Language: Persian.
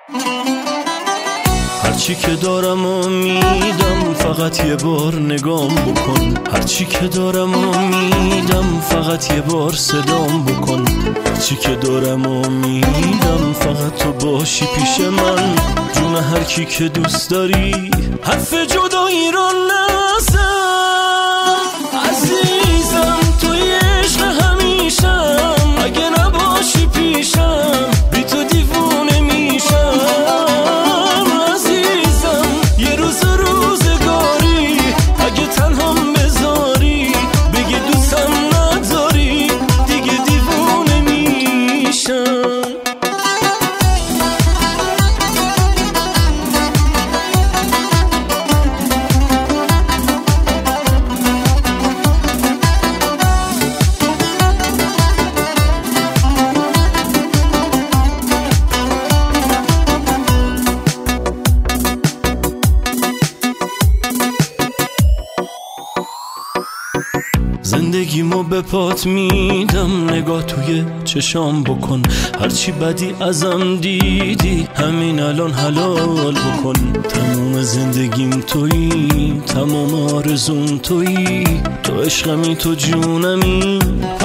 هرچی که دارم و میدم فقط یه بار نگام بکن، هرچی که دارم و میدم فقط یه بار صدام بکن، هرچی که دارم و میدم فقط تو باشی پیش من، جون هر کی که دوست داری حرف جدایی رو نزن. عزیزم توی عشق همیشم، اگه نباشی پیشم بی تو دیوونه میشم. عزیزم یه روز روزگاری اگه تنهام بذاری، بگی دوستم نداری، دیگه دیوونه میشم. زندگیمو به پات میدم، نگاه توی چشام بکن، هرچی بدی ازم دیدی همین الان حلال بکن. تموم زندگیم تویی، تمام آرزوم تویی، تو عشقمی تو جونمی،